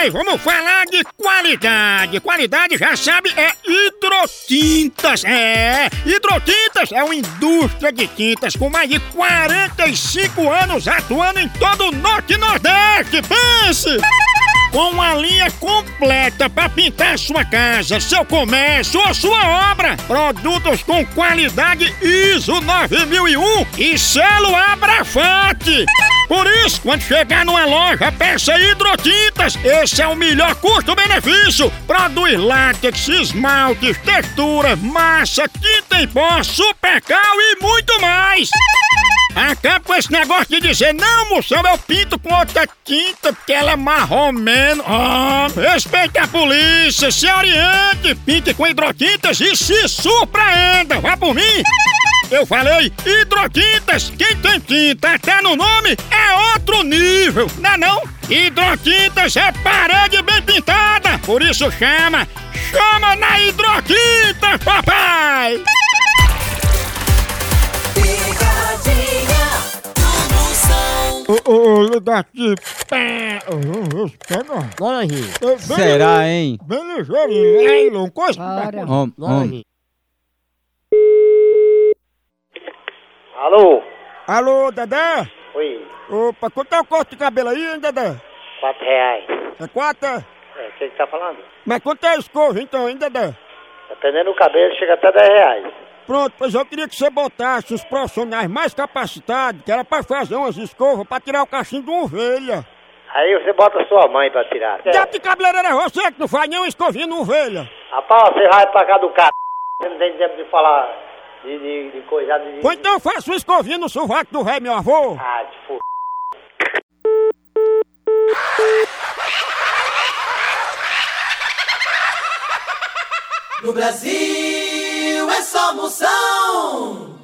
Ei, vamos falar de qualidade. Qualidade, já sabe, é Hidrotintas. Hidrotintas é uma indústria de tintas com mais de 45 anos atuando em todo o Norte e Nordeste. Pense! Com uma linha completa para pintar sua casa, seu comércio ou sua obra. Produtos com qualidade ISO 9001 e selo Abrafate. Por isso, quando chegar numa loja, peça Hidrotintas. Esse é o melhor custo-benefício. Produz látex, esmaltes, textura, massa, tinta em pó, supercal e muito mais. Acaba com esse negócio de dizer, não, moção, eu pinto com outra tinta porque ela é marromeno. Respeite a polícia, se oriente, pinte com Hidrotintas e se surpreenda. Vá por mim. Eu falei Hidrotintas. Quem tem tinta até no nome é outro nível, não é não? Hidrotintas é parede bem pintada. Por isso chama na Hidrotintas, papai! Daqui. Será, hein? Bem ligeirinho, não coisa. Alô? Alô, Dedé? Oi, Opa, quanto é o corte de cabelo aí, hein, Dedé? R$4. É 4? É, o que tá falando? Mas quanto é a escova então, hein, Dedé? Dependendo do cabelo, chega até R$10. Pronto, pois eu queria que você botasse os profissionais mais capacitados, que era pra fazer umas escovas pra tirar o cachinho de uma ovelha. Aí você bota sua mãe pra tirar. Diabo de cabeleireiro é você que não faz nenhuma escovinha numa ovelha. Rapaz, você vai pra cá do c... Você não tem tempo de falar de coisa de... Ou então eu faço uma escovinha no sovaco do velho meu avô. Ah, de f... No Brasil é só Moção.